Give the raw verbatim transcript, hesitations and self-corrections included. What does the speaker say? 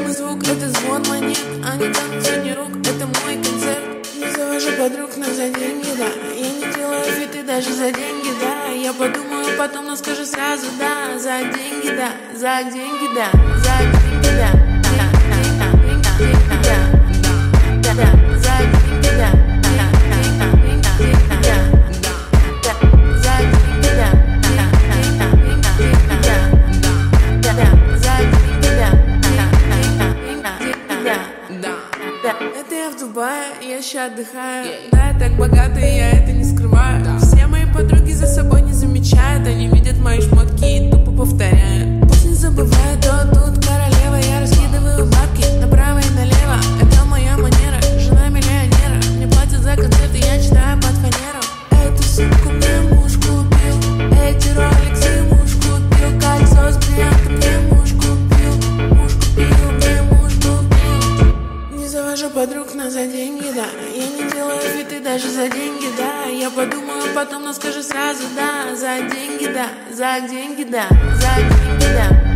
мой звук, это звон монет. Они танцуют сотни рук, это мой концерт. Не завожу подруг, но за деньги, да. Я не делаю фиты даже за деньги, да. Я подумаю потом, но скажу сразу, да. За деньги, да, за деньги, да. За деньги, да. Это я в Дубае, я ща отдыхаю. Да, я так богата, и я это не скрываю. Все мои подруги за собой не замечают. Они видят мои шмотки и тупо повторяют. Пусть не забывают, то тут королева. Я раскидываю бабки направо и налево. Это моя манера, жена миллионера. Мне платят за концерты, я читаю под фанеру. Эту сумку мне муж купил. Эти роликсы муж купил. Кольцо с бриллиантом мне муж купил. Муж купил, мне муж купил. Не завожу подруг, но за деньги, да. Я не делаю фиты даже за деньги, да. Я подумаю потом, но скажу сразу, да. За деньги, да, за деньги, да, за деньги, да.